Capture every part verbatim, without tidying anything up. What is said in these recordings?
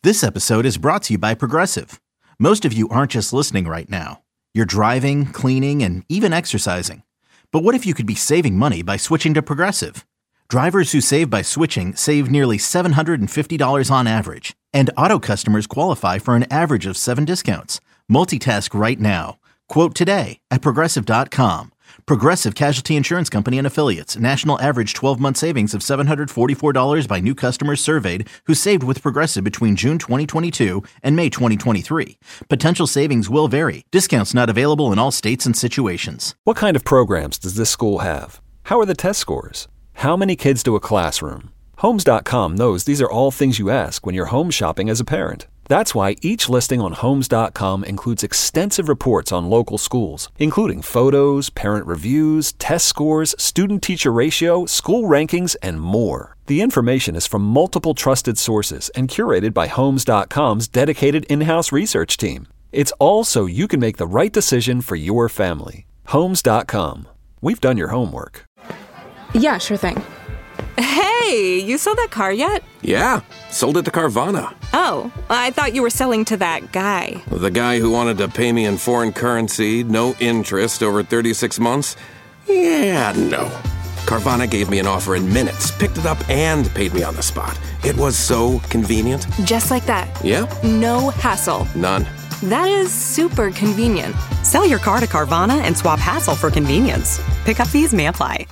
This episode is brought to you by Progressive. Most of you aren't just listening right now. You're driving, cleaning, and even exercising. But what if you could be saving money by switching to Progressive? Drivers who save by switching save nearly seven hundred fifty dollars on average. And auto customers qualify for an average of seven discounts. Multitask right now. Quote today at Progressive dot com. Progressive Casualty Insurance Company and Affiliates. National average twelve-month savings of seven hundred forty-four dollars by new customers surveyed who saved with Progressive between June twenty twenty-two and May twenty twenty-three. Potential savings will vary. Discounts not available in all states and situations. What kind of programs does this school have? How are the test scores? How many kids do a classroom? Homes dot com knows these are all things you ask when you're home shopping as a parent. That's why each listing on Homes dot com includes extensive reports on local schools, including photos, parent reviews, test scores, student-teacher ratio, school rankings, and more. The information is from multiple trusted sources and curated by Homes dot com's dedicated in-house research team. It's all so you can make the right decision for your family. Homes dot com. We've done your homework. Yeah, sure thing. Hey, you sold that car yet? Yeah, sold it to Carvana. Oh, I thought you were selling to that guy. The guy who wanted to pay me in foreign currency, no interest, over thirty-six months? Yeah, no. Carvana gave me an offer in minutes, picked it up, and paid me on the spot. It was so convenient. Just like that. Yep. No hassle. None. That is super convenient. Sell your car to Carvana and swap hassle for convenience. Pickup fees may apply.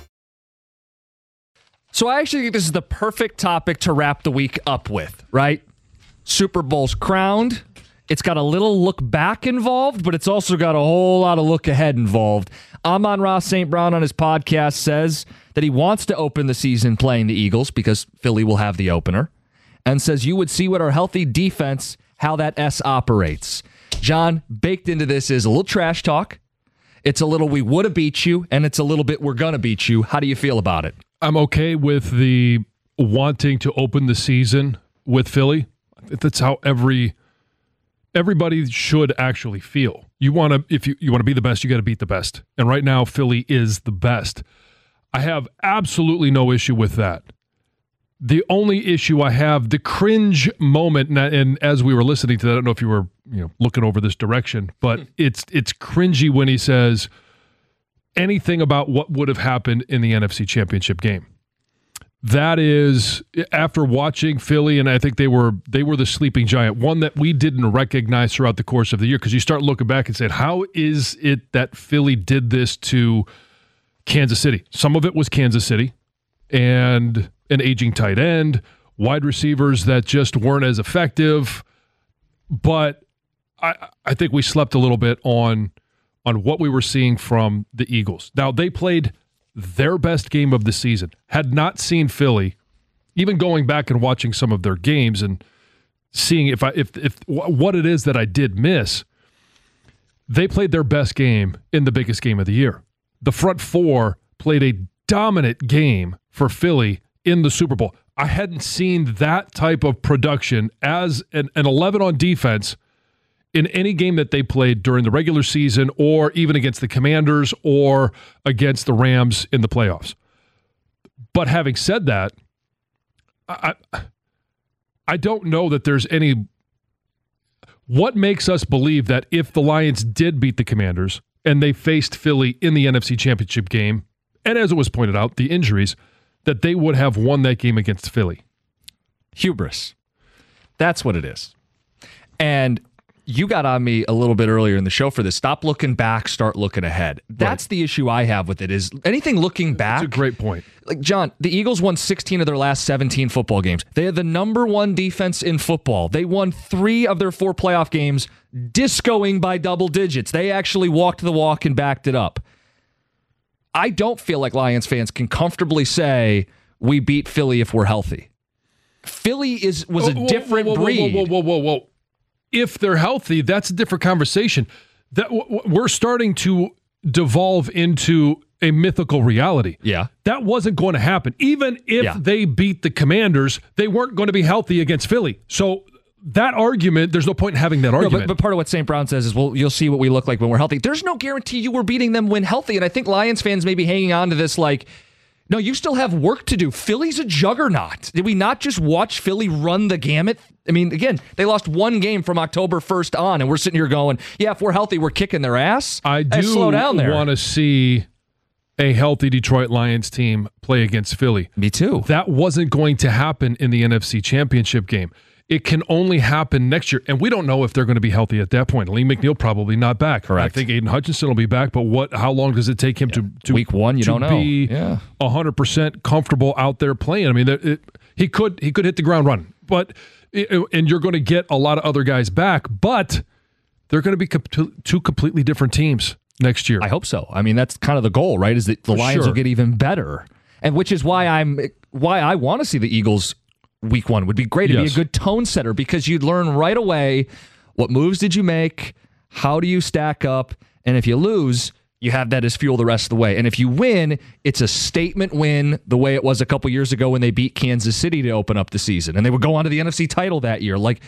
So I actually think this is the perfect topic to wrap the week up with, right? Super Bowl's crowned. It's got a little look back involved, but it's also got a whole lot of look ahead involved. Amon-Ra Saint Brown on his podcast says that he wants to open the season playing the Eagles because Philly will have the opener, and says you would see what our healthy defense, how that S operates. John, baked into this is a little trash talk. It's a little we would have beat you, and it's a little bit we're going to beat you. How do you feel about it? I'm okay with the wanting to open the season with Philly. That's how every everybody should actually feel. You want to, if you, you want to be the best, you got to beat the best. And right now, Philly is the best. I have absolutely no issue with that. The only issue I have, the cringe moment, and, and as we were listening to that, I don't know if you were, you know, looking over this direction, but it's it's cringy when he says anything about what would have happened in the N F C Championship game. That is, after watching Philly, and I think they were they were the sleeping giant, one that we didn't recognize throughout the course of the year, because you start looking back and saying, how is it that Philly did this to Kansas City? Some of it was Kansas City and an aging tight end, wide receivers that just weren't as effective, but I, I think we slept a little bit on on what we were seeing from the Eagles. Now, they played their best game of the season. Had not seen Philly, even going back and watching some of their games and seeing if I if if what it is that I did miss. They played their best game in the biggest game of the year. The front four played a dominant game for Philly in the Super Bowl. I hadn't seen that type of production as an, an eleven on defense in any game that they played during the regular season, or even against the Commanders or against the Rams in the playoffs. But having said that, I, I don't know that there's any... What makes us believe that if the Lions did beat the Commanders and they faced Philly in the N F C Championship game, and as it was pointed out, the injuries, that they would have won that game against Philly? Hubris. That's what it is. And you got on me a little bit earlier in the show for this. Stop looking back, start looking ahead. That's right. The issue I have with it is anything looking back. That's a great point. Like, John, the Eagles won sixteen of their last seventeen football games. They are the number one defense in football. They won three of their four playoff games discoing by double digits. They actually walked the walk and backed it up. I don't feel like Lions fans can comfortably say we beat Philly if we're healthy. Philly is was a whoa, different whoa, whoa, breed. Whoa, whoa, whoa, whoa, whoa. If they're healthy, that's a different conversation. That w- we're starting to devolve into a mythical reality. Yeah. That wasn't going to happen. Even if yeah. they beat the Commanders, they weren't going to be healthy against Philly. So that argument, there's no point in having that argument. No, but, but part of what Saint Brown says is, well, you'll see what we look like when we're healthy. There's no guarantee you were beating them when healthy. And I think Lions fans may be hanging on to this like, No, you still have work to do. Philly's a juggernaut. Did we not just watch Philly run the gamut? I mean, again, they lost one game from October first on, and we're sitting here going, yeah, if we're healthy, we're kicking their ass. I do hey, slow down there. want to see a healthy Detroit Lions team play against Philly. Me too. That wasn't going to happen in the N F C Championship game. It can only happen next year, and we don't know if they're going to be healthy at that point. Lee McNeil probably not back. Correct. I think Aiden Hutchinson will be back, but what? How long does it take him yeah. to, to week one? You to don't know. Be yeah, one hundred percent comfortable out there playing. I mean, it, it, he could he could hit the ground running, but it, and you're going to get a lot of other guys back, but they're going to be com- two completely different teams next year. I hope so. I mean, that's kind of the goal, right? Is that the For Lions sure. will get even better, and which is why I'm why I want to see the Eagles. Week one would be great. It'd yes. be a good tone setter because you'd learn right away what moves did you make, how do you stack up, and if you lose, you have that as fuel the rest of the way. And if you win, it's a statement win the way it was a couple years ago when they beat Kansas City to open up the season, and they would go on to the N F C title that year. Like,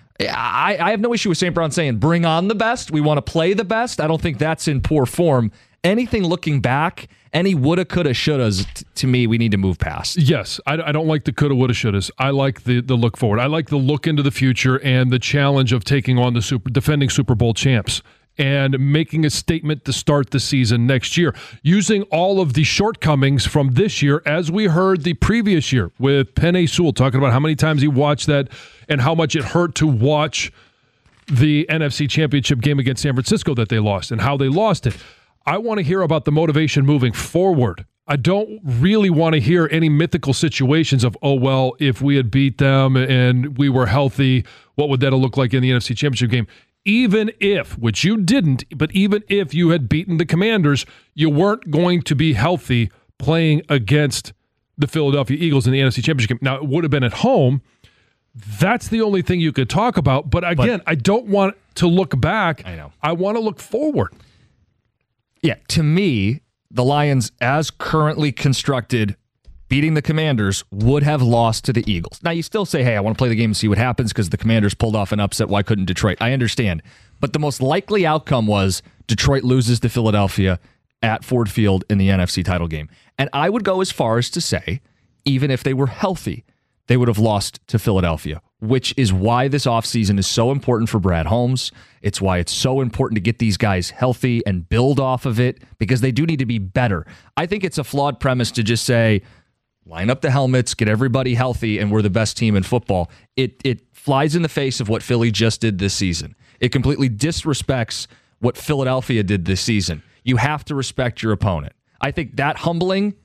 I, I have no issue with Saint Brown saying, bring on the best. We want to play the best. I don't think that's in poor form. Anything looking back, any woulda, coulda, shouldas, t- to me, we need to move past. Yes, I, I don't like the coulda, woulda, shouldas. I like the the look forward. I like the look into the future and the challenge of taking on the super, defending Super Bowl champs and making a statement to start the season next year, using all of the shortcomings from this year, as we heard the previous year with Penei Sewell talking about how many times he watched that and how much it hurt to watch the N F C Championship game against San Francisco that they lost and how they lost it. I want to hear about the motivation moving forward. I don't really want to hear any mythical situations of, oh, well, if we had beat them and we were healthy, what would that look like in the N F C Championship game? Even if, which you didn't, but even if you had beaten the Commanders, you weren't going to be healthy playing against the Philadelphia Eagles in the N F C Championship game. Now, it would have been at home. That's the only thing you could talk about. But again, but, I don't want to look back. I know. I want to look forward. Yeah, to me, the Lions, as currently constructed, beating the Commanders, would have lost to the Eagles. Now, you still say, hey, I want to play the game and see what happens because the Commanders pulled off an upset. Why couldn't Detroit? I understand. But the most likely outcome was Detroit loses to Philadelphia at Ford Field in the N F C title game. And I would go as far as to say, even if they were healthy, they would have lost to Philadelphia, which is why this offseason is so important for Brad Holmes. It's why it's so important to get these guys healthy and build off of it because they do need to be better. I think it's a flawed premise to just say, line up the helmets, get everybody healthy, and we're the best team in football. It it flies in the face of what Philly just did this season. It completely disrespects what Philadelphia did this season. You have to respect your opponent. I think that humbling,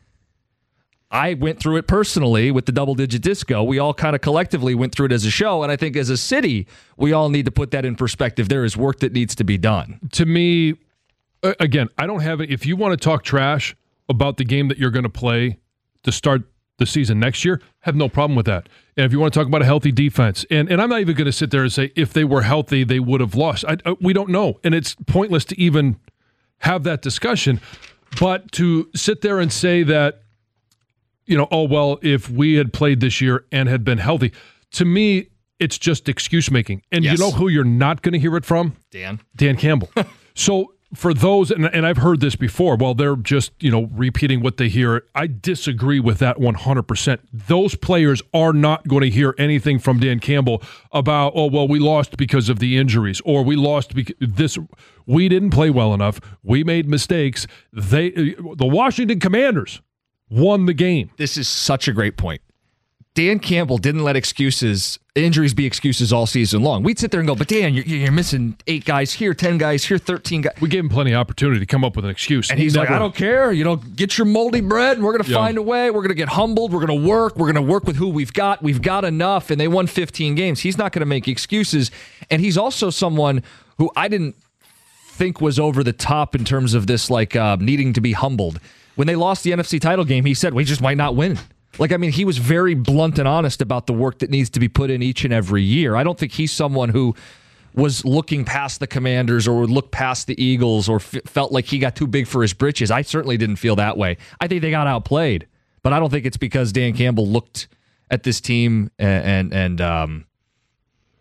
I went through it personally with the double-digit disco. We all kind of collectively went through it as a show, and I think as a city, we all need to put that in perspective. There is work that needs to be done. To me, again, I don't have it. If you want to talk trash about the game that you're going to play to start the season next year, have no problem with that. And if you want to talk about a healthy defense, and, and I'm not even going to sit there and say if they were healthy, they would have lost. I, I, we don't know, and it's pointless to even have that discussion. But to sit there and say that, you know, oh, well, if we had played this year and had been healthy, to me, it's just excuse making. And Yes. you know who you're not going to hear it from? Dan. Dan Campbell. So for those, and, and I've heard this before, well, they're just, you know, repeating what they hear. I disagree with that one hundred percent. Those players are not going to hear anything from Dan Campbell about, oh, well, we lost because of the injuries, or we lost because this, we didn't play well enough. We made mistakes. They, the Washington Commanders won the game. This is such a great point. Dan Campbell didn't let excuses, injuries be excuses all season long. We'd sit there and go, but Dan, you're, you're missing eight guys here, ten guys here, thirteen guys. We gave him plenty of opportunity to come up with an excuse. And he's He like, never- I don't care. You know, get your moldy bread and we're going to Yeah. find a way. We're going to get humbled. We're going to work. We're going to work with who we've got. We've got enough. And they won fifteen games. He's not going to make excuses. And he's also someone who I didn't think was over the top in terms of this, like uh, needing to be humbled. When they lost the N F C title game, he said, we just might not win. Like, I mean, he was very blunt and honest about the work that needs to be put in each and every year. I don't think he's someone who was looking past the Commanders or would look past the Eagles or f- felt like he got too big for his britches. I certainly didn't feel that way. I think they got outplayed, but I don't think it's because Dan Campbell looked at this team and and, and um,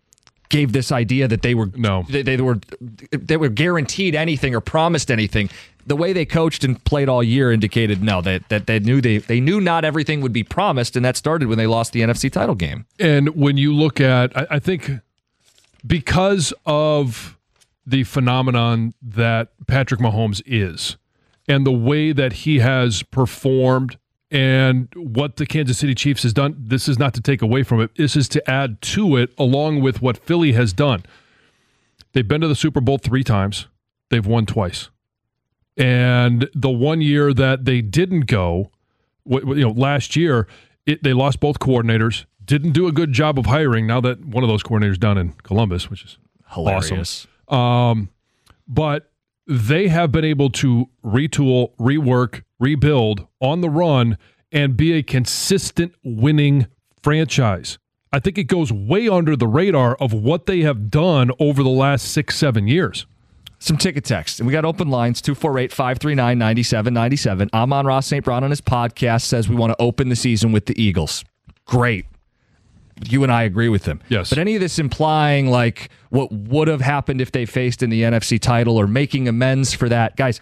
gave this idea that they were no. they, they were they were guaranteed anything or promised anything. The way they coached and played all year indicated no, that that they knew they they knew not everything would be promised, and that started when they lost the N F C title game. And when you look at, I, I think because of the phenomenon that Patrick Mahomes is, and the way that he has performed, and what the Kansas City Chiefs has done, this is not to take away from it. This is to add to it, along with what Philly has done. They've been to the Super Bowl three times. They've won twice. And the one year that they didn't go, you know, last year, it, they lost both coordinators, didn't do a good job of hiring now that one of those coordinators down in Columbus, which is hilarious. Awesome. Um, but they have been able to retool, rework, rebuild on the run and be a consistent winning franchise. I think it goes way under the radar of what they have done over the last six, seven years. Some ticket text. And we got open lines, two four eight, five three nine, nine seven nine seven. Amon-Ra Saint Brown on his podcast says we want to open the season with the Eagles. Great. You and I agree with him. Yes. But any of this implying like what would have happened if they faced in the N F C title or making amends for that, guys,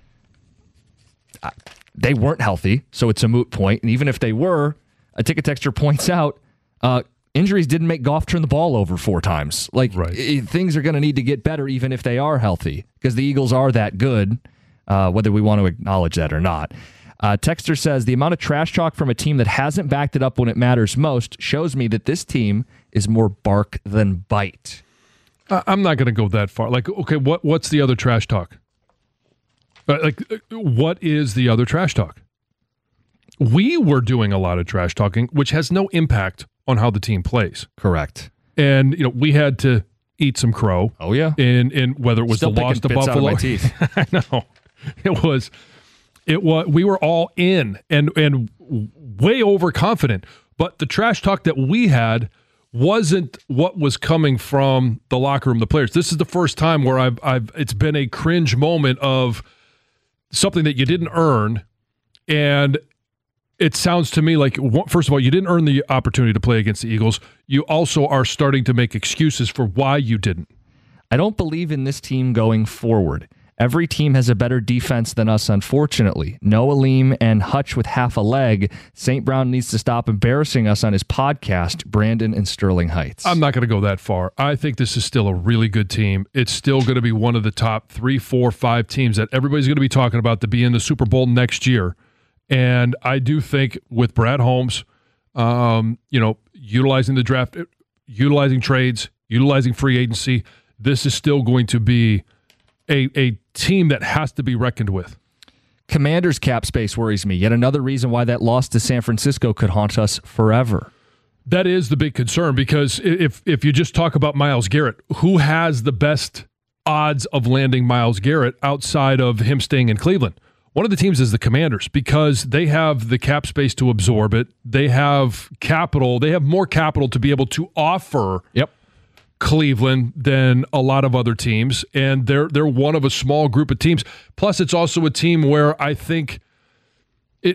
they weren't healthy, so it's a moot point. And even if they were, a ticket texter points out, uh, injuries didn't make Goff turn the ball over four times. Like, right. I- things are going to need to get better even if they are healthy because the Eagles are that good, uh, whether we want to acknowledge that or not. Uh, Texter says, the amount of trash talk from a team that hasn't backed it up when it matters most shows me that this team is more bark than bite. Uh, I'm not going to go that far. Like, okay, what what's the other trash talk? Uh, like, what is the other trash talk? We were doing a lot of trash talking, which has no impact on how the team plays. Correct. And, you know, we had to eat some crow. Oh, yeah. In, in whether it was Still the loss to picking bits out of Buffalo. my teeth. I know. It was, it was, we were all in and, and way overconfident. But the trash talk that we had wasn't what was coming from the locker room, the players. This is the first time where I've, I've, it's been a cringe moment of something that you didn't earn. And it sounds to me like, first of all, you didn't earn the opportunity to play against the Eagles. You also are starting to make excuses for why you didn't. I don't believe in this team going forward. Every team has a better defense than us, unfortunately. No Aleem and Hutch with half a leg. Saint Brown needs to stop embarrassing us on his podcast, Brandon in Sterling Heights. I'm not going to go that far. I think this is still a really good team. It's still going to be one of the top three, four, five teams that everybody's going to be talking about to be in the Super Bowl next year. And I do think with Brad Holmes, um, you know, utilizing the draft, utilizing trades, utilizing free agency, this is still going to be a, a team that has to be reckoned with. Commanders cap space worries me. Yet another reason why that loss to San Francisco could haunt us forever. That is the big concern because if if you just talk about Myles Garrett, who has the best odds of landing Myles Garrett outside of him staying in Cleveland? One of the teams is the Commanders because they have the cap space to absorb it. They have capital. They have more capital to be able to offer Yep. Cleveland than a lot of other teams, and they're they're one of a small group of teams. Plus, it's also a team where I think it,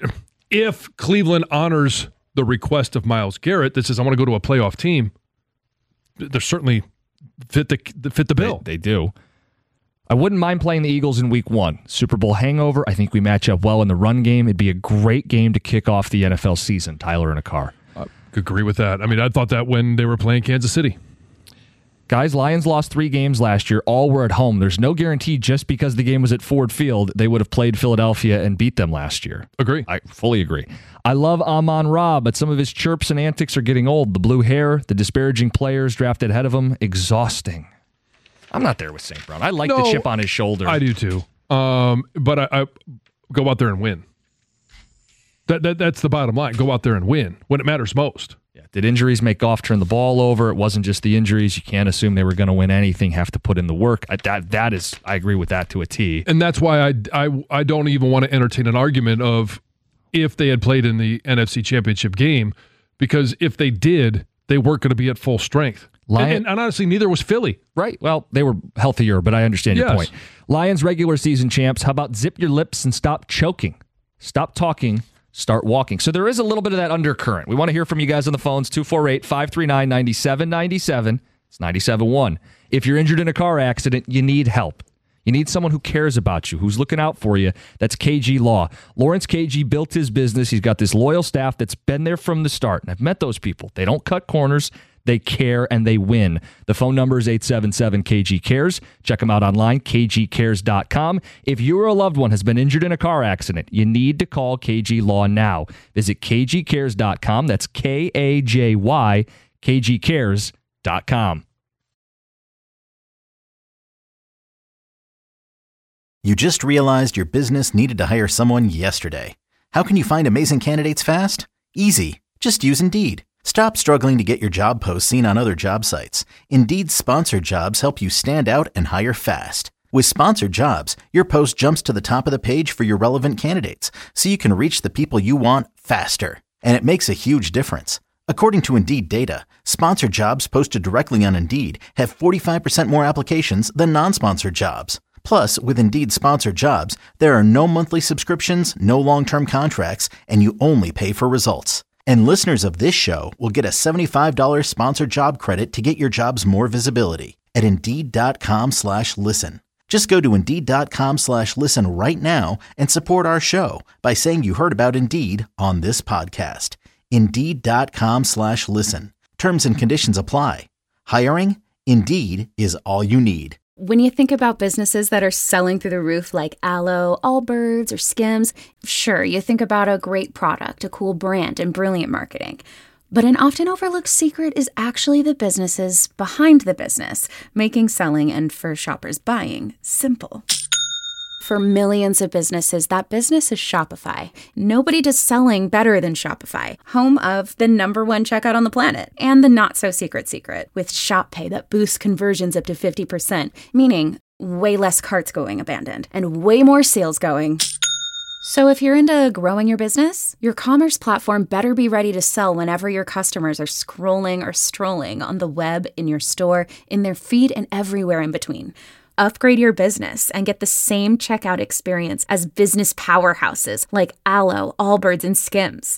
if Cleveland honors the request of Myles Garrett that says, I want to go to a playoff team, they're certainly fit the fit the bill. They, they do. I wouldn't mind playing the Eagles in week one. Super Bowl hangover. I think we match up well in the run game. It'd be a great game to kick off the N F L season. Tyler in a car. I agree with that. I mean, I thought that when they were playing Kansas City. Guys, Lions lost three games last year. All were at home. There's no guarantee just because the game was at Ford Field, they would have played Philadelphia and beat them last year. Agree. I fully agree. I love Amon-Ra, but some of his chirps and antics are getting old. The blue hair, the disparaging players drafted ahead of him, exhausting. I'm not there with Saint Brown. I like no, the chip on his shoulder. I do too. Um, but I, I go out there and win. That, that That's the bottom line. Go out there and win when it matters most. Yeah. Did injuries make Goff turn the ball over? It wasn't just the injuries. You can't assume they were going to win anything, have to put in the work. I, that That is, I agree with that to a T. And that's why I, I, I don't even want to entertain an argument of if they had played in the N F C Championship game, because if they did, they weren't going to be at full strength. Lion- and, and honestly, neither was Philly. Right. Well, they were healthier, but I understand your Yes. point. Lions regular season champs. How about zip your lips and stop choking? Stop talking. Start walking. So there is a little bit of that undercurrent. We want to hear from you guys on the phones, two four eight, five three nine, nine seven nine seven. It's ninety-seven point one. If you're injured in a car accident, you need help. You need someone who cares about you, who's looking out for you. That's K G Law. Lawrence K G built his business. He's got this loyal staff that's been there from the start. And I've met those people. They don't cut corners. They care and they win. The phone number is eight seven seven K G cares. Check them out online, k g cares dot com. If you or a loved one has been injured in a car accident, you need to call K G Law now. Visit k g cares dot com. That's K A J Y, k g cares dot com. You just realized your business needed to hire someone yesterday. How can you find amazing candidates fast? Easy. Just use Indeed. Stop struggling to get your job posts seen on other job sites. Indeed's sponsored jobs help you stand out and hire fast. With sponsored jobs, your post jumps to the top of the page for your relevant candidates, so you can reach the people you want faster. And it makes a huge difference. According to Indeed data, sponsored jobs posted directly on Indeed have forty-five percent more applications than non-sponsored jobs. Plus, with Indeed sponsored jobs, there are no monthly subscriptions, no long-term contracts, and you only pay for results. And listeners of this show will get a seventy-five dollars sponsored job credit to get your jobs more visibility at Indeed.com slash listen. Just go to Indeed.com slash listen right now and support our show by saying you heard about Indeed on this podcast. Indeed.com slash listen. Terms and conditions apply. Hiring? Indeed is all you need. When you think about businesses that are selling through the roof like Aloe, Allbirds, or Skims, sure, you think about a great product, a cool brand, and brilliant marketing. But an often overlooked secret is actually the businesses behind the business, making selling and, for shoppers, buying simple. For millions of businesses, that business is Shopify. Nobody does selling better than Shopify, home of the number one checkout on the planet, and the not-so-secret secret, with Shop Pay that boosts conversions up to fifty percent, meaning way less carts going abandoned, and way more sales going. So if you're into growing your business, your commerce platform better be ready to sell whenever your customers are scrolling or strolling on the web, in your store, in their feed, and everywhere in between. Upgrade your business and get the same checkout experience as business powerhouses like Aloe, Allbirds, and Skims.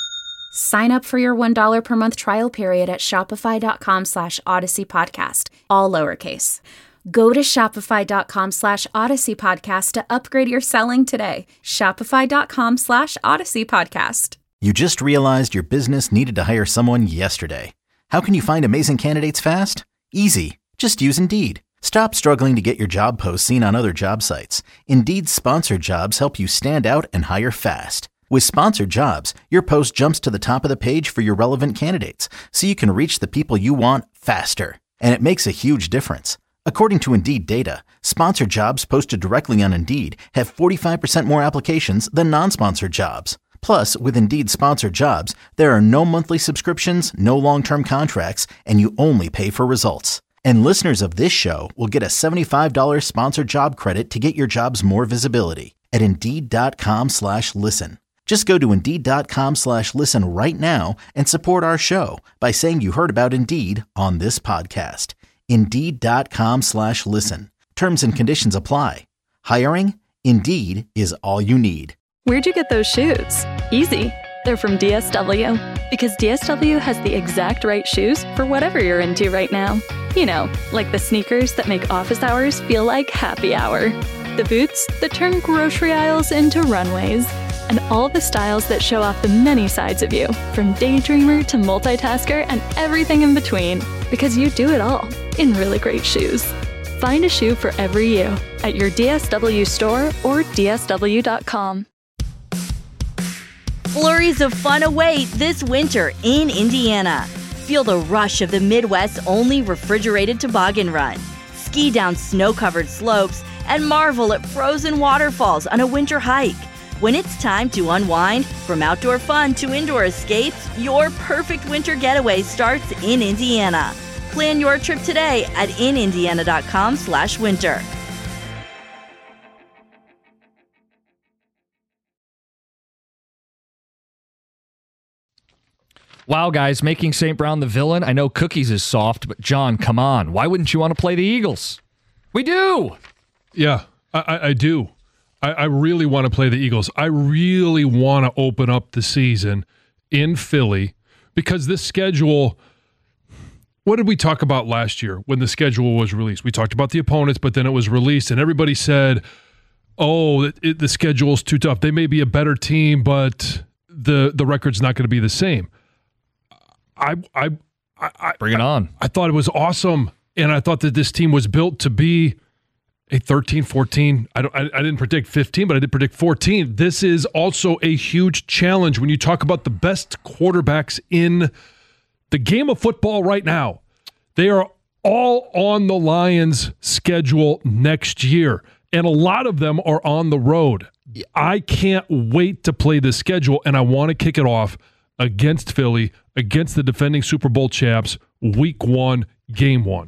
Sign up for your one dollar per month trial period at shopify.com slash Odyssey Podcast, all lowercase. Go to shopify.com slash Odyssey Podcast to upgrade your selling today. Shopify.com slash Odyssey Podcast. You just realized your business needed to hire someone yesterday. How can you find amazing candidates fast? Easy. Just use Indeed. Stop struggling to get your job posts seen on other job sites. Indeed's sponsored jobs help you stand out and hire fast. With sponsored jobs, your post jumps to the top of the page for your relevant candidates, so you can reach the people you want faster. And it makes a huge difference. According to Indeed data, sponsored jobs posted directly on Indeed have forty-five percent more applications than non-sponsored jobs. Plus, with Indeed sponsored jobs, there are no monthly subscriptions, no long-term contracts, and you only pay for results. And listeners of this show will get a seventy-five dollars sponsored job credit to get your jobs more visibility at Indeed.com slash listen. Just go to Indeed.com slash listen right now and support our show by saying you heard about Indeed on this podcast. Indeed.com slash listen. Terms and conditions apply. Hiring? Indeed is all you need. Where'd you get those shoes? Easy. They're from D S W. Because D S W has the exact right shoes for whatever you're into right now. You know, like the sneakers that make office hours feel like happy hour. The boots that turn grocery aisles into runways. And all the styles that show off the many sides of you, from daydreamer to multitasker and everything in between. Because you do it all in really great shoes. Find a shoe for every you at your D S W store or D S W dot com. Flurries of fun await this winter in Indiana. Feel the rush of the Midwest's only refrigerated toboggan run. Ski down snow-covered slopes and marvel at frozen waterfalls on a winter hike. When it's time to unwind, from outdoor fun to indoor escapes, your perfect winter getaway starts in Indiana. Plan your trip today at inindiana.com slash winter. Wow, guys, making Saint Brown the villain. I know Cookies is soft, but John, come on. Why wouldn't you want to play the Eagles? We do. Yeah, I, I do. I, I really want to play the Eagles. I really want to open up the season in Philly because this schedule, what did we talk about last year when the schedule was released? We talked about the opponents, but then it was released, and everybody said, oh, it, it, the schedule's too tough. They may be a better team, but the the record's not going to be the same. I, I, I Bring it on. I, I thought it was awesome, and I thought that this team was built to be a thirteen, fourteen. I, don't, I, I didn't predict fifteen, but I did predict fourteen. This is also a huge challenge when you talk about the best quarterbacks in the game of football right now. They are all on the Lions' schedule next year, and a lot of them are on the road. I can't wait to play this schedule, and I want to kick it off against Philly, against the defending Super Bowl champs, week one, game one.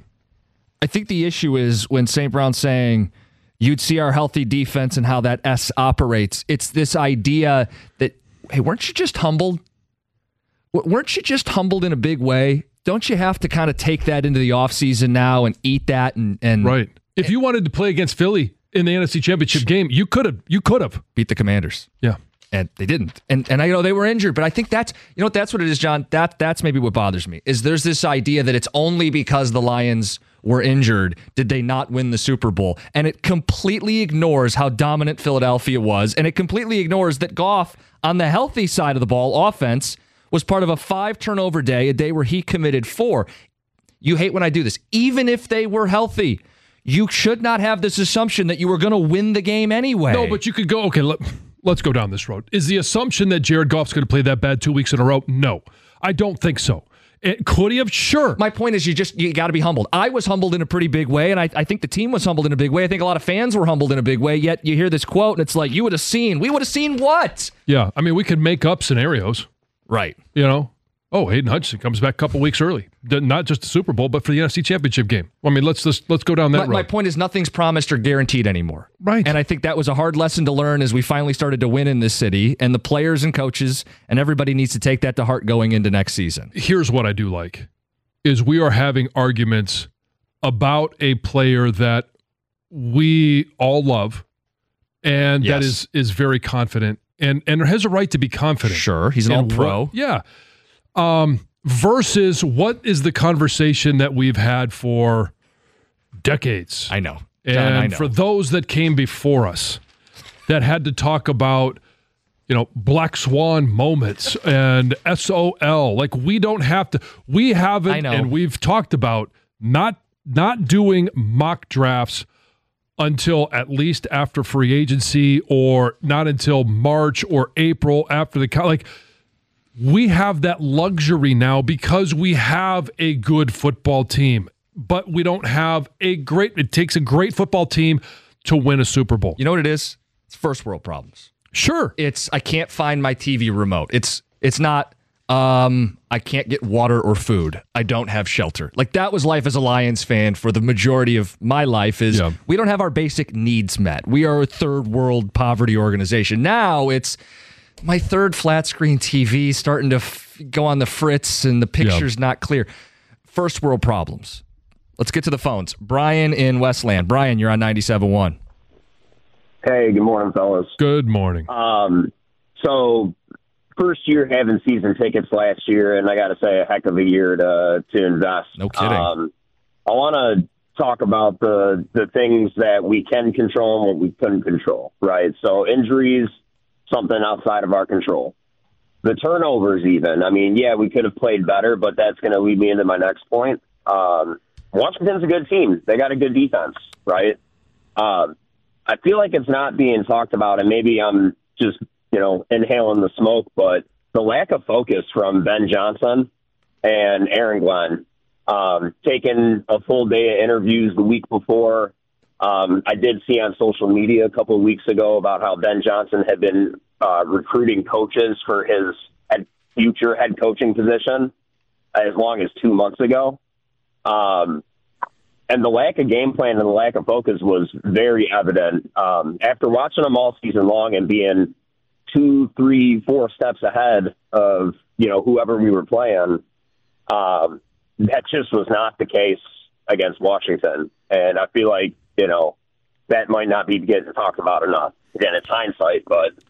I think the issue is when Saint Brown's saying you'd see our healthy defense and how that S operates. It's this idea that, hey, weren't you just humbled? Weren't you just humbled in a big way? Don't you have to kind of take that into the offseason now and eat that? And, and Right. If you wanted to play against Philly in the N F C Championship game, you could have. You could have. Beat the Commanders. Yeah. And they didn't. And and I know they were injured, but I think that's, you know what, that's what it is, John. That That's maybe what bothers me, is there's this idea that it's only because the Lions were injured did they not win the Super Bowl. And it completely ignores how dominant Philadelphia was, and it completely ignores that Goff, on the healthy side of the ball, offense, was part of a five-turnover day, a day where he committed four. You hate when I do this. Even if they were healthy, you should not have this assumption that you were going to win the game anyway. No, but you could go, okay, let, let's go down this road. Is the assumption that Jared Goff's going to play that bad two weeks in a row? No, I don't think so. It, could he have? Sure. My point is you just you got to be humbled. I was humbled in a pretty big way, and I, I think the team was humbled in a big way. I think a lot of fans were humbled in a big way, yet you hear this quote, and it's like, you would have seen. We would have seen what? Yeah, I mean, we could make up scenarios. Right. You know? Oh, Hayden Hutchinson comes back a couple weeks early. Not just the Super Bowl, but for the N F C Championship game. I mean, let's let's, let's go down that my, road. My point is nothing's promised or guaranteed anymore. Right. And I think that was a hard lesson to learn as we finally started to win in this city, and the players and coaches and everybody needs to take that to heart going into next season. Here's what I do like, is we are having arguments about a player that we all love and Yes. that is is very confident and, and has a right to be confident. Sure, he's an And all-pro. what- yeah. Um, versus what is the conversation that we've had for decades. I know. And John, I know. for those that came before us that had to talk about, you know, black swan moments and S O L, like we don't have to, we haven't, I know. and we've talked about not not doing mock drafts until at least after free agency, or not until March or April after the, like, we have that luxury now because we have a good football team, but we don't have a great, it takes a great football team to win a Super Bowl. You know what it is? It's first world problems. Sure. It's I can't find my T V remote. It's it's not um I can't get water or food. I don't have shelter. Like, that was life as a Lions fan for the majority of my life, is Yeah. we don't have our basic needs met. We are a third world poverty organization. Now it's my third flat screen T V starting to f- go on the fritz and the picture's not clear. First world problems. Let's get to the phones. Brian in Westland. Brian, you're on ninety-seven point one. Hey, good morning, fellas. Good morning. Um, so first year having season tickets last year, and I got to say, a heck of a year to to invest. No kidding. Um, I want to talk about the the things that we can control and what we couldn't control. Right. So injuries, something outside of our control. The turnovers, even. I mean, yeah, we could have played better, but that's going to lead me into my next point. Um, Washington's a good team. They got a good defense, right? Um, I feel like it's not being talked about, and maybe I'm just, you know, inhaling the smoke, but the lack of focus from Ben Johnson and Aaron Glenn, um, taking a full day of interviews the week before. Um, I did see on social media a couple of weeks ago about how Ben Johnson had been uh, recruiting coaches for his head, future head coaching position as long as two months ago. Um, and the lack of game plan and the lack of focus was very evident. Um, after watching them all season long and being two, three, four steps ahead of, you know, whoever we were playing, um, that just was not the case against Washington. And I feel like, you know, that might not be getting talked about enough. Again, it's hindsight, but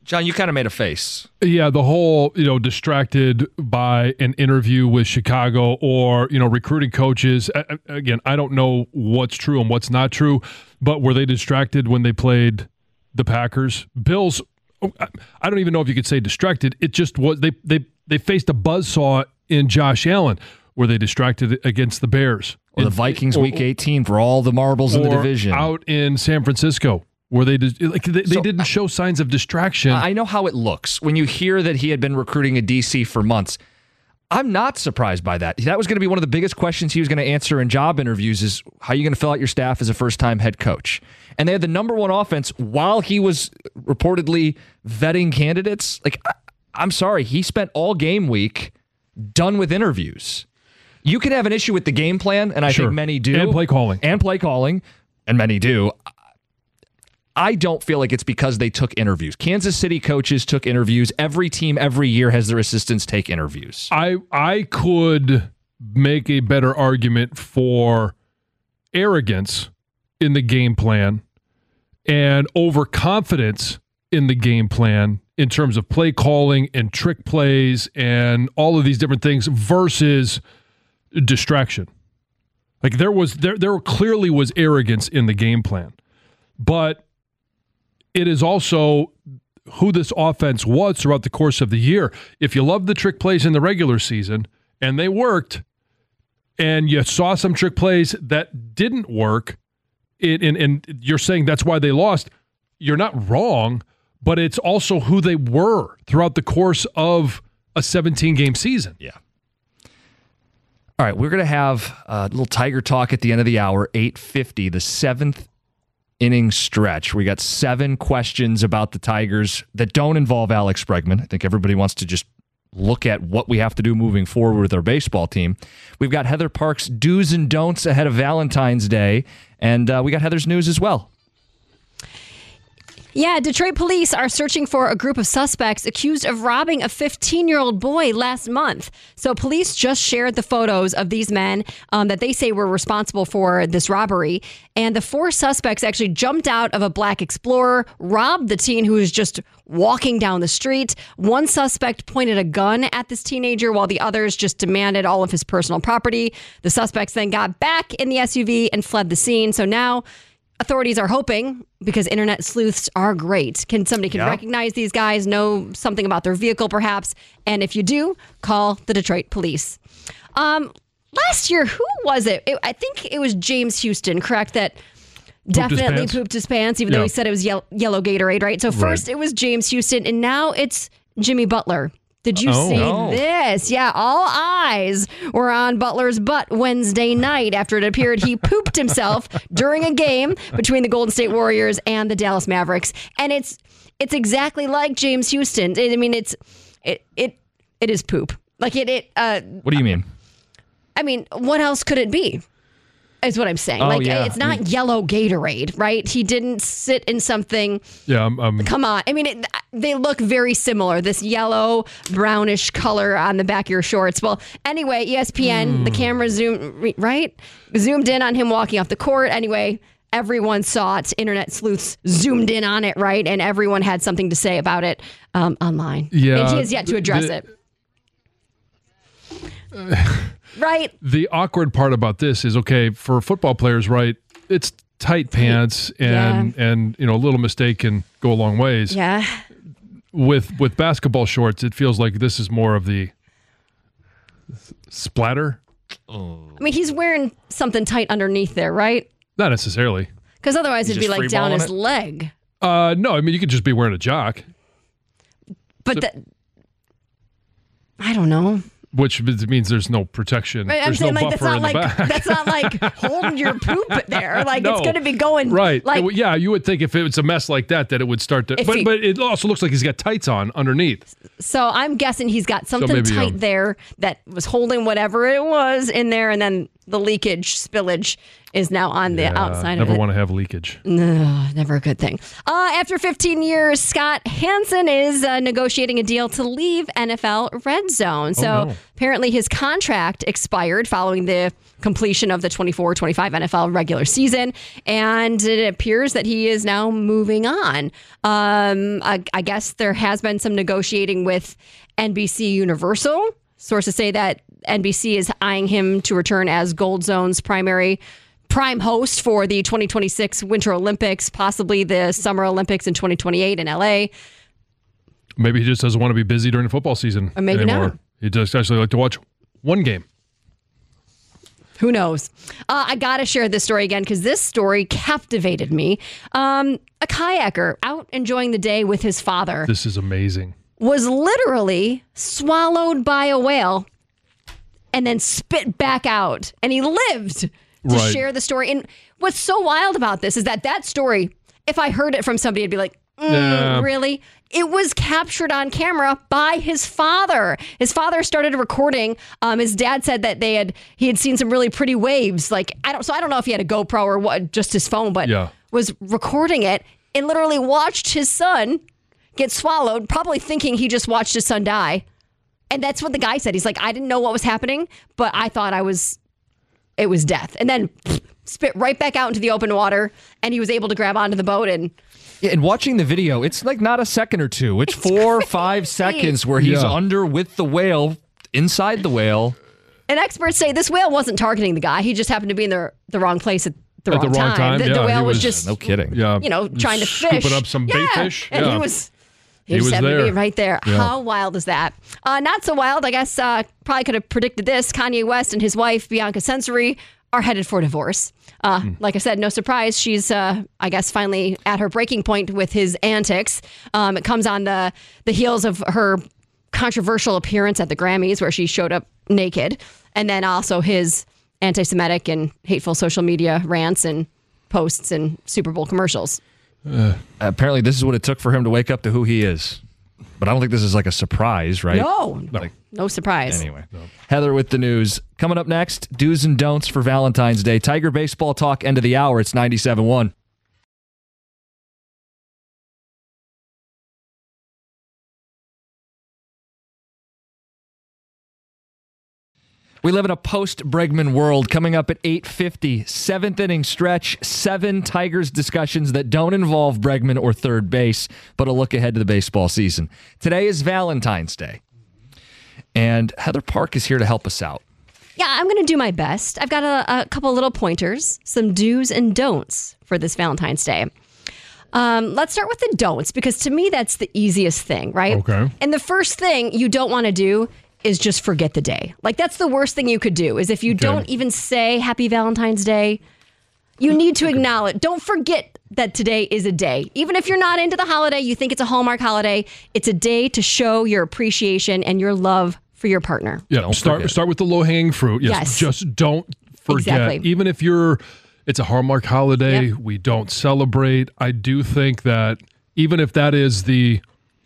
John, you kind of made a face. Yeah, the whole, you know, distracted by an interview with Chicago or, you know, recruiting coaches. Again, I don't know what's true and what's not true, but were they distracted when they played the Packers? Bills, I don't even know if you could say distracted. It just was, they they they faced a buzzsaw in Josh Allen. Were they distracted against the Bears? Or the Vikings or, week eighteen for all the marbles in the division. Out in San Francisco. Were they like they, they so, didn't show signs of distraction? I know how it looks when you hear that he had been recruiting a D C for months. I'm not surprised by that. That was going to be one of the biggest questions he was going to answer in job interviews is how are you going to fill out your staff as a first-time head coach? And they had the number one offense while he was reportedly vetting candidates. Like, I'm sorry, he spent all game week done with interviews. You can have an issue with the game plan, and I sure. think many do. And play calling. And play calling, and many do. I don't feel like it's because they took interviews. Kansas City coaches took interviews. Every team every year has their assistants take interviews. I I could make a better argument for arrogance in the game plan and overconfidence in the game plan in terms of play calling and trick plays and all of these different things versus distraction. Like there was there there clearly was arrogance in the game plan. But it is also who this offense was throughout the course of the year. If you loved the trick plays in the regular season, and they worked, and you saw some trick plays that didn't work, it, and, and you're saying that's why they lost, you're not wrong, but it's also who they were throughout the course of a seventeen-game season. Yeah. All right, we're going to have a little Tiger talk at the end of the hour, eight fifty, the seventh inning stretch. We got seven questions about the Tigers that don't involve Alex Bregman. I think everybody wants to just look at what we have to do moving forward with our baseball team. We've got Heather Park's do's and don'ts ahead of Valentine's Day, and uh, we got Heather's news as well. Yeah, Detroit police are searching for a group of suspects accused of robbing a fifteen-year-old boy last month. So police just shared the photos of these men um, that they say were responsible for this robbery. And the four suspects actually jumped out of a black Explorer, robbed the teen who was just walking down the street. One suspect pointed a gun at this teenager while the others just demanded all of his personal property. The suspects then got back in the S U V and fled the scene. So now authorities are hoping, because internet sleuths are great, can somebody can yeah. recognize these guys, know something about their vehicle perhaps, and if you do, call the Detroit police. Um, last year, who was it? it? I think it was James Houston, correct? That pooped definitely his pooped his pants, even yeah. though he said it was ye- yellow Gatorade, right? So first right. it was James Houston, and now it's Jimmy Butler. Did you oh, see no. this? Yeah, all eyes were on Butler's butt Wednesday night after it appeared he pooped himself during a game between the Golden State Warriors and the Dallas Mavericks. And it's it's exactly like James Houston. I mean, it's it it it is poop. Like it it. Uh, what do you mean? I mean, what else could it be? Is what I'm saying. Oh, like yeah. it's not I mean, yellow Gatorade, right? He didn't sit in something. Yeah, um, um, come on. I mean, it, they look very similar. This yellow brownish color on the back of your shorts. Well, anyway, E S P N, mm. the camera zoomed right, zoomed in on him walking off the court. Anyway, everyone saw it. Internet sleuths zoomed in on it, right, and everyone had something to say about it um, online. Yeah, and he has yet to address the, it. Uh, Right. The awkward part about this is, okay, for football players, right, it's tight pants and, yeah. and you know, a little mistake can go a long ways. Yeah. With with basketball shorts, it feels like this is more of the splatter. Oh. I mean, he's wearing something tight underneath there, right? Not necessarily. Because otherwise he's it'd be like down his it? leg. Uh, no, I mean, you could just be wearing a jock. But so, that, I don't know. Which means there's no protection. Right, there's I'm saying, no like, buffer that's in not the like, back. That's not like holding your poop there. Like, no. it's going to be going. Right. Like, it, yeah, you would think if it's a mess like that, that it would start to. But, he, but it also looks like he's got tights on underneath. So I'm guessing he's got something so maybe, tight um, there that was holding whatever it was in there. And then the leakage, spillage is now on the Yeah, outside of never it. want to have leakage. No, never a good thing. Uh, after fifteen years, Scott Hansen is uh, negotiating a deal to leave N F L Red Zone. So Oh, no. apparently his contract expired following the completion of the twenty-four twenty-five N F L regular season. And it appears that he is now moving on. Um, I, I guess there has been some negotiating with N B C Universal. Sources say that N B C is eyeing him to return as Gold Zone's primary prime host for the twenty twenty-six Winter Olympics, possibly the Summer Olympics in twenty twenty-eight in L A. Maybe he just doesn't want to be busy during the football season Or maybe anymore. not. He just actually like to watch one game. Who knows? Uh, I got to share this story again because this story captivated me. Um, a kayaker out enjoying the day with his father This is amazing. was literally swallowed by a whale and then spit back out. And he lived to Right. share the story. And what's so wild about this is that that story, if I heard it from somebody, I'd be like, mm, Yeah. really? It was captured on camera by his father. His father started recording. Um, his dad said that they had he had seen some really pretty waves. Like I don't, so I don't know if he had a GoPro or what, just his phone, but Yeah. was recording it and literally watched his son get swallowed, probably thinking he just watched his son die. And that's what the guy said. He's like, I didn't know what was happening, but I thought I was, it was death. And then spit right back out into the open water, and he was able to grab onto the boat and. Yeah, and watching the video, it's like not a second or two. It's, It's four or crazy. five seconds where he's Yeah. under with the whale, inside the whale. And experts say this whale wasn't targeting the guy. He just happened to be in the the wrong place at the, At wrong, the wrong time, The, the yeah, whale he was, was- just, No kidding. Yeah. you know, trying to fish. Scooping up some bait yeah. fish. And Yeah. he was... He, He just was happened to there. be right there. Yeah. How wild is that? Uh, not so wild. I guess uh, probably could have predicted this. Kanye West and his wife, Bianca Censori, are headed for divorce. Uh, Hmm. Like I said, no surprise. She's, uh, I guess, finally at her breaking point with his antics. Um, it comes on the, the heels of her controversial appearance at the Grammys where she showed up naked. And then also his anti-Semitic and hateful social media rants and posts and Super Bowl commercials. Uh, apparently, this is what it took for him to wake up to who he is. But I don't think this is like a surprise, right? No, Like, no surprise. anyway. Heather with the news. Coming up next, do's and don'ts for Valentine's Day. Tiger baseball talk, end of the hour. It's ninety-seven point one. We live in a post-Bregman world. Coming up at eight fifty, seventh inning stretch, seven Tigers discussions that don't involve Bregman or third base, but a look ahead to the baseball season. Today is Valentine's Day, and Heather Park is here to help us out. Yeah, I'm going to do my best. I've got a, a couple little pointers, some do's and don'ts for this Valentine's Day. Um, let's start with the don'ts, because to me, that's the easiest thing, right? Okay. And the first thing you don't want to do is just forget the day. Like, that's the worst thing you could do, is if you Okay. don't even say Happy Valentine's Day, you need to acknowledge. Don't forget that today is a day. Even if you're not into the holiday, you think it's a Hallmark holiday, it's a day to show your appreciation and your love for your partner. Yeah, Don't start forget. start with the low hanging fruit. Yes, Yes. just don't forget. Exactly. Even if you're, it's a Hallmark holiday. Yep. We don't celebrate. I do think that even if that is the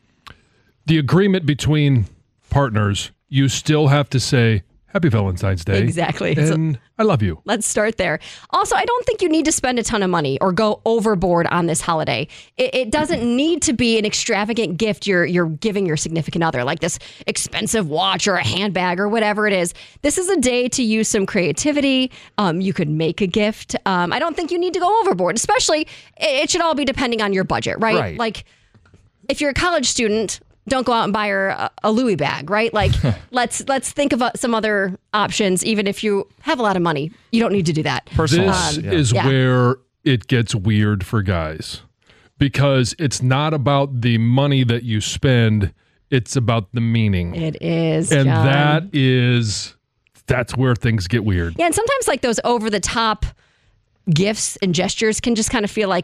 the agreement between partners, you still have to say Happy Valentine's Day. Exactly. So- And I love you. Let's start there. Also, I don't think you need to spend a ton of money or go overboard on this holiday. It, it doesn't need to be an extravagant gift you're you're giving your significant other, like this expensive watch or a handbag or whatever it is. This is a day to use some creativity. Um, you could make a gift. Um, I don't think you need to go overboard, especially it, it should all be depending on your budget, right? Right. Like if you're a college student, don't go out and buy her a, a Louis bag, right? Like, let's let's think of uh, some other options. Even if you have a lot of money, you don't need to do that. Personal. This Um, is yeah. where it gets weird for guys because it's not about the money that you spend, it's about the meaning. It is, and John. that is that's where things get weird. Yeah, and sometimes like those over the top gifts and gestures can just kind of feel like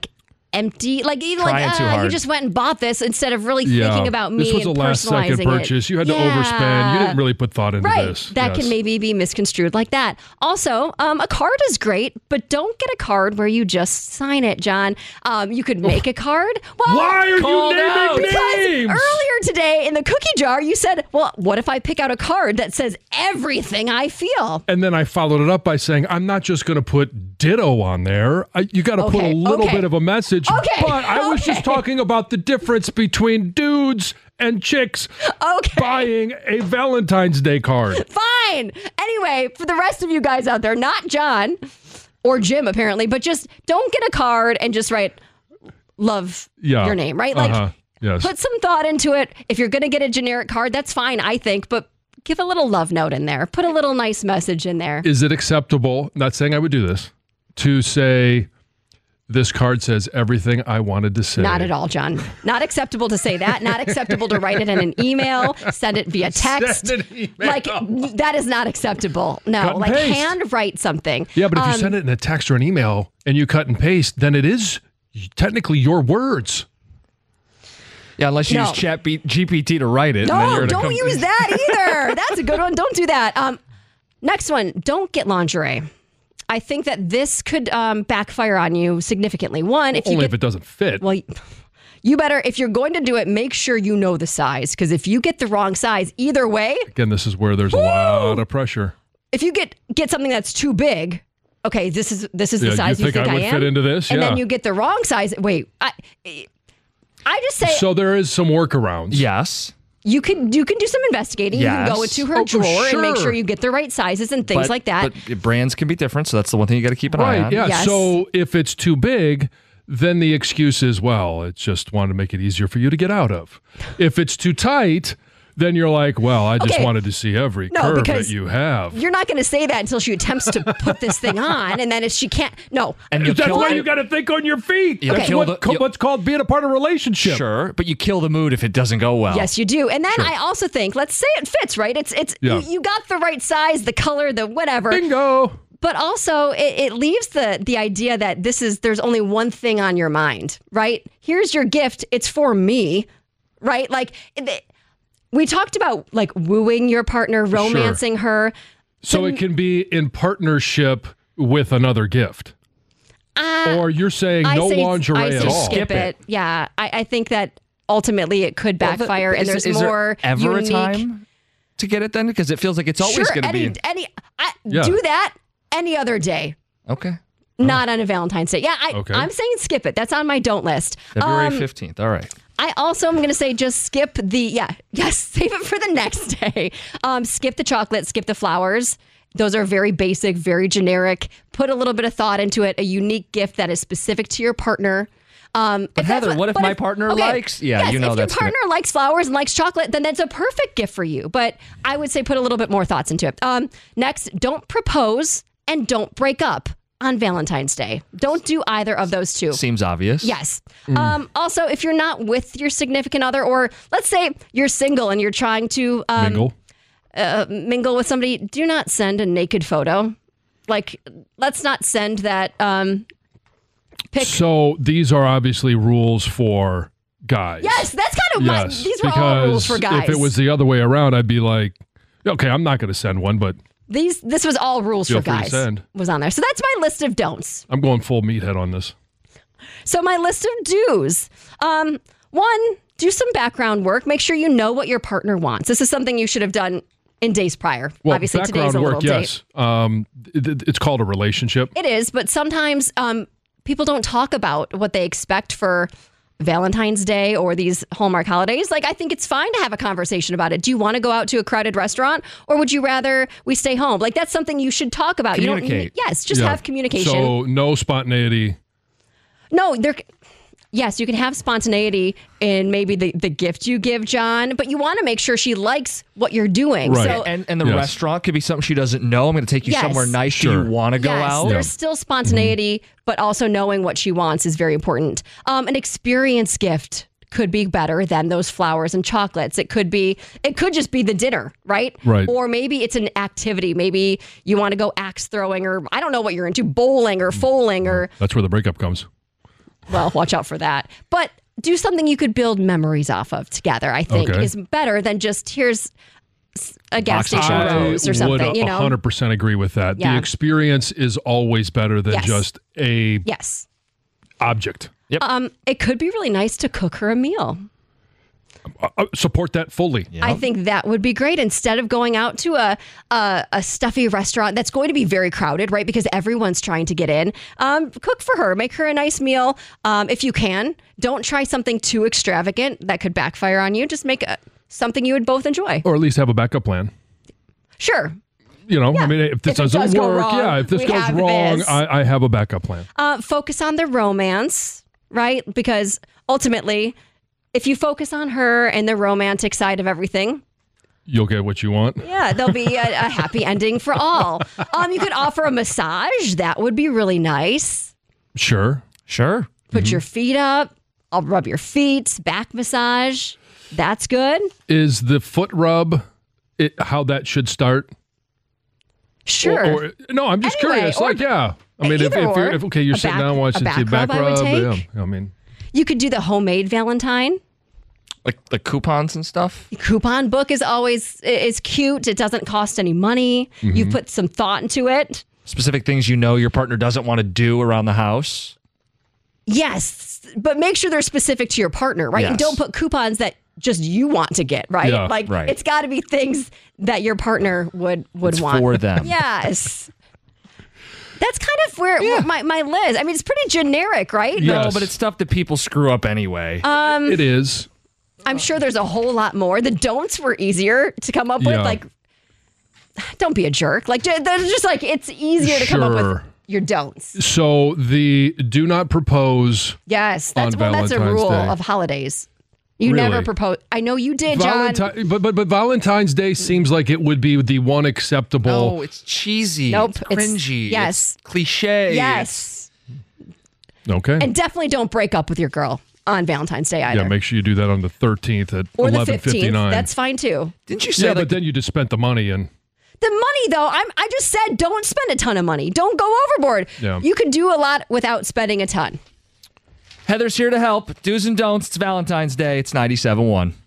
empty. Like, you like Trying too uh, you hard. just went and bought this instead of really Yeah. thinking about me This was a and last personalizing second purchase. it. You had to Yeah. overspend. You didn't really put thought into Right. this. That Yes. can maybe be misconstrued like that. Also, um, a card is great, but don't get a card where you just sign it, John. Um, you could make a card. Well, Why are you Called naming out. because names? earlier today in the cookie jar, you said, well, what if I pick out a card that says everything I feel? And then I followed it up by saying, I'm not just going to put ditto on there. I, you got to put Okay, a little okay. bit of a message. Okay, But I was just okay. talking about the difference between dudes and chicks Okay. buying a Valentine's Day card. Fine. Anyway, for the rest of you guys out there, not John or Jim apparently, but just don't get a card and just write love Yeah. your name, right? Like Uh-huh. Yes. put some thought into it. If you're going to get a generic card, that's fine, I think, but give a little love note in there. Put a little nice message in there. Is it acceptable, not saying I would do this, to say this card says everything I wanted to say? Not at all, John. Not acceptable to say that. Not acceptable to write it in an email, send it via text. Send an email. Like, that is not acceptable. No, Cut and like paste. handwrite something. Yeah, but if you Um, send it in a text or an email and you cut and paste, then it is technically your words. Yeah, unless you No. use Chat B- G P T to write it. and then No, you're gonna don't come- use that either. That's a good one. Don't do that. Um, next one, don't get lingerie. I think that this could um, backfire on you significantly. One, if you Only get if it doesn't fit. well, you better, if you're going to do it, make sure you know the size. Because if you get the wrong size, either way, Again, this is where there's a lot of pressure. if you get get something that's too big, okay, this is this is Yeah, the you size you think think, I would am, fit into this? and Yeah. then you get the wrong size. Wait, I, I just say So there is some workarounds. Yes. you can you can do some investigating. You can go Yes. into her Oh, drawer and make sure. sure you get the right sizes and things but, like that. But brands can be different, so that's the one thing you got to keep an eye Right. on. Yeah. Yes. So if it's too big, then the excuse is, well, it's just wanted to make it easier for you to get out of. If it's too tight, then you're like, well, I just Okay. wanted to see every No, curve because that you have. You're not going to say that until she attempts to put this thing on, and then if she can't, no. And you That's kill why it- you got to think on your feet. You That's kill what, the- co- you- what's called being a part of a relationship. Sure, but you kill the mood if it doesn't go well. Yes, you do. And then Sure. I also think, let's say it fits, right? It's it's Yeah. you, you got the right size, the color, the whatever. Bingo. But also, it, it leaves the the idea that this is there's only one thing on your mind, right? Here's your gift. It's for me, right? Like it, we talked about, like wooing your partner, romancing her. So it can be in partnership with another gift. Uh, Or you're saying I no say, lingerie I at say all. skip it. Yeah, I, I think that ultimately it could backfire, and Is- there's is more there ever unique. a time to get it then? Because it feels like it's always sure, going to any, be. any I, Yeah. do that any other day. Okay. Not on a Valentine's Day. Yeah, I, Okay. I'm saying skip it. That's on my don't list. February Um, fifteenth. All right. I also am going to say just skip the, yeah, yes, save it for the next day. Um, skip the chocolate, skip the flowers. Those are very basic, very generic. Put a little bit of thought into it, a unique gift that is specific to your partner. Um, But if that's Heather, what if but my partner likes- yeah, yes, you know if that's your gonna- partner likes flowers and likes chocolate, then that's a perfect gift for you. But I would say put a little bit more thoughts into it. Um, next, don't propose and don't break up on Valentine's Day. Don't do either of those two. Seems obvious. Yes. Um, also, if you're not with your significant other, or let's say you're single and you're trying to um, Mingle. Uh, mingle with somebody, do not send a naked photo. Like, let's not send that. Um, pic. So these are obviously rules for guys. Yes, that's kind of my, Yes, these were because all rules for guys. if it was the other way around, I'd be like, okay, I'm not going to send one, but these, this was all rules Feel for free to guys. send. Was on there. So that's my list of don'ts. I'm going full meathead on this. So my list of do's. Um, one, do some background work. Make sure you know what your partner wants. This is something you should have done in days prior. Well, Obviously, today's background a work, little date. yes. Um, it, it's called a relationship. It is, but sometimes um, people don't talk about what they expect for Valentine's Day or these Hallmark holidays. Like, I think it's fine to have a conversation about it. Do you want to go out to a crowded restaurant, or would you rather we stay home? Like, that's something you should talk about. You don't. Communicate. Yes, just Yeah. have communication. So no spontaneity. No, there. Yes, you can have spontaneity in maybe the, the gift you give John, but you want to make sure she likes what you're doing. So, and and the Yes. restaurant could be something she doesn't know. I'm going to take you Yes. somewhere nice. Sure. Do you want to go yes, out? there's still spontaneity, but also knowing what she wants is very important. Um, an experience gift could be better than those flowers and chocolates. It could be, it could just be the dinner, right? Right. Or maybe it's an activity. Maybe you want to go axe throwing, or I don't know what you're into, bowling or foaling or That's where the breakup comes. well, watch out for that. But do something you could build memories off of together, I think, Okay. is better than just here's a gas I station rose or something, would you know? one hundred percent agree with that. Yeah. The experience is always better than Yes. just a Yes. object. Um, it could be really nice to cook her a meal. Uh, support that fully. I think that would be great instead of going out to a, a a stuffy restaurant that's going to be very crowded, right? Because everyone's trying to get in. Um, cook for her, make her a nice meal um, if you can. Don't try something too extravagant that could backfire on you. Just make a, something you would both enjoy. Or at least have a backup plan. Sure. You know, I mean, if this If it doesn't does go work, wrong, yeah, if this we goes have wrong, this. I, I have a backup plan. Uh, focus on the romance, right? Because ultimately, if you focus on her and the romantic side of everything, You'll get what you want. yeah, there'll be a, a happy ending for all. Um, you could offer a massage. That would be really nice. Sure. Sure. Put your feet up. I'll rub your feet. Back massage. That's good. Is the foot rub it, how that should start? Sure. Or, or- no, I'm just Anyway, curious. or- Like, yeah. I mean, if, either if you're or. if, okay, you're A sitting back- down watching a back the back rub, I would rub. take. Yeah, I mean, You could do the homemade Valentine. Like the coupons and stuff. Coupon book is always is cute. It doesn't cost any money. You Mhm. put some thought into it. Specific things you know your partner doesn't want to do around the house. Yes, but make sure they're specific to your partner, right? And Yes. don't put coupons that just you want to get, right? Yeah, like right. it's got to be things that your partner would would It's want for them. Yes. That's kind of where where my, my list. I mean, it's pretty generic, right? No, but it's stuff that people screw up anyway. Um, it is. I'm sure there's a whole lot more. The don'ts were easier to come up with. Yeah. Like, don't be a jerk. Like, ju- they're just like it's easier to come up with Sure. your don'ts. So the do not propose. Yes, that's On well, that's a Valentine's rule Day. of holidays. You Really? never propose. I know you did, John. Valentine, but but but Valentine's Day seems like it would be the one acceptable. Oh, it's cheesy. Nope, It's it's- cringy. yes. It's cliche. Yes, Okay. and definitely don't break up with your girl on Valentine's Day either, Yeah, make sure you do that on the thirteenth at or the eleven fifty fifteenth. nine. That's fine too. Didn't you Yeah, but then you just spent the money and The money, though, I'm. I just said don't spend a ton of money. Don't go overboard. Yeah. You could do a lot without spending a ton. Heather's here to help. Do's and don'ts. It's Valentine's Day. It's ninety-seven point one.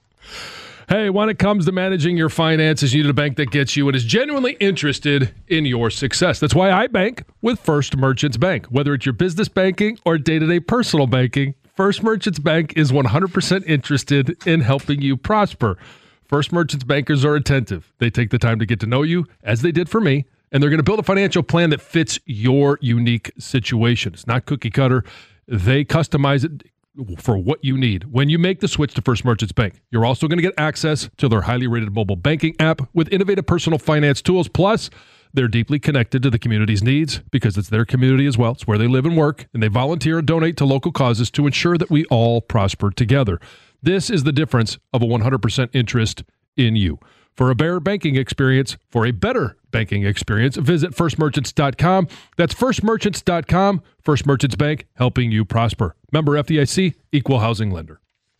Hey, when it comes to managing your finances, you need a bank that gets you and is genuinely interested in your success. That's why I bank with First Merchants Bank. Whether it's your business banking or day-to-day personal banking, First Merchants Bank is one hundred percent interested in helping you prosper. First Merchants bankers are attentive. They take the time to get to know you, as they did for me, and they're going to build a financial plan that fits your unique situation. It's not cookie cutter. They customize it for what you need. When you make the switch to First Merchants Bank, you're also going to get access to their highly rated mobile banking app with innovative personal finance tools. Plus, they're deeply connected to the community's needs because it's their community as well. It's where they live and work, and they volunteer and donate to local causes to ensure that we all prosper together. This is the difference of a one hundred percent interest in you. For a better banking experience, for a better banking experience, visit first merchants dot com. That's first merchants dot com. First Merchants Bank, helping you prosper. Member F D I C, Equal Housing Lender.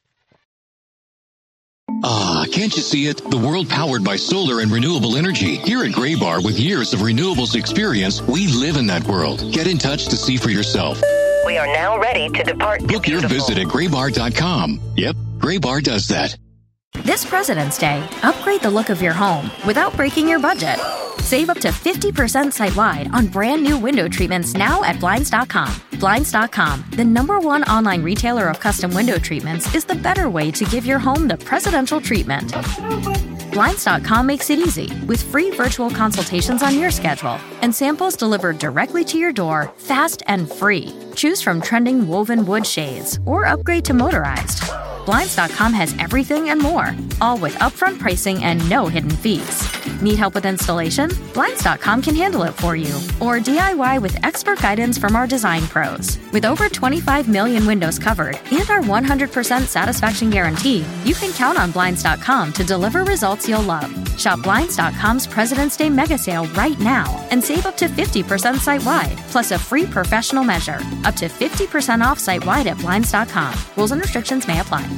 Ah, can't you see it? The world powered by solar and renewable energy. Here at Graybar, with years of renewables experience, we live in that world. Get in touch to see for yourself. We are now ready to depart. Book your visit at graybar dot com. Yep, Graybar does that. This President's Day, upgrade the look of your home without breaking your budget. Save up to fifty percent site-wide on brand new window treatments now at Blinds dot com. Blinds dot com, the number one online retailer of custom window treatments, is the better way to give your home the presidential treatment. Blinds dot com makes it easy with free virtual consultations on your schedule and samples delivered directly to your door, fast and free. Choose from trending woven wood shades or upgrade to motorized. Blinds dot com has everything and more, all with upfront pricing and no hidden fees. Need help with installation? Blinds dot com can handle it for you. Or D I Y with expert guidance from our design pros. With over twenty-five million windows covered and our one hundred percent satisfaction guarantee, you can count on Blinds dot com to deliver results you'll love. Shop Blinds dot com's President's Day mega sale right now and save up to fifty percent site-wide, plus a free professional measure. Up to fifty percent off site-wide at Blinds dot com. Rules and restrictions may apply.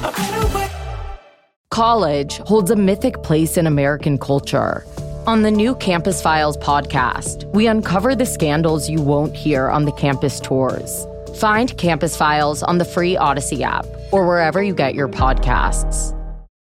College holds a mythic place in American culture. On the new Campus Files podcast, we uncover the scandals you won't hear on the campus tours. Find Campus Files on the free Odyssey app or wherever you get your podcasts.